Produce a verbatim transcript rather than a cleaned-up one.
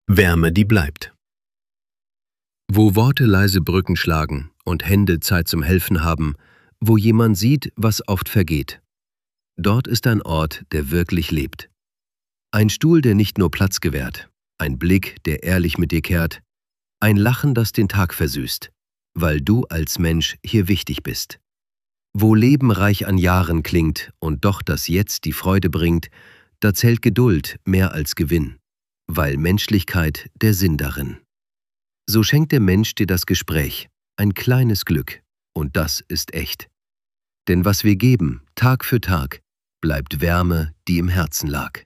Wärme, die bleibt. Wo Worte leise Brücken schlagen und Hände Zeit zum Helfen haben, wo jemand sieht, was oft vergeht. Dort ist ein Ort, der wirklich lebt. Ein Stuhl, der nicht nur Platz gewährt, ein Blick, der ehrlich mit dir kehrt, ein Lachen, das den Tag versüßt, weil du als Mensch hier wichtig bist. Wo Leben reich an Jahren klingt und doch das Jetzt die Freude bringt, da zählt Geduld mehr als Gewinn, weil Menschlichkeit der Sinn darin. So schenkt der Mensch dir das Gespräch, ein kleines Glück, und das ist echt. Denn was wir geben, Tag für Tag, bleibt Wärme, die im Herzen lag.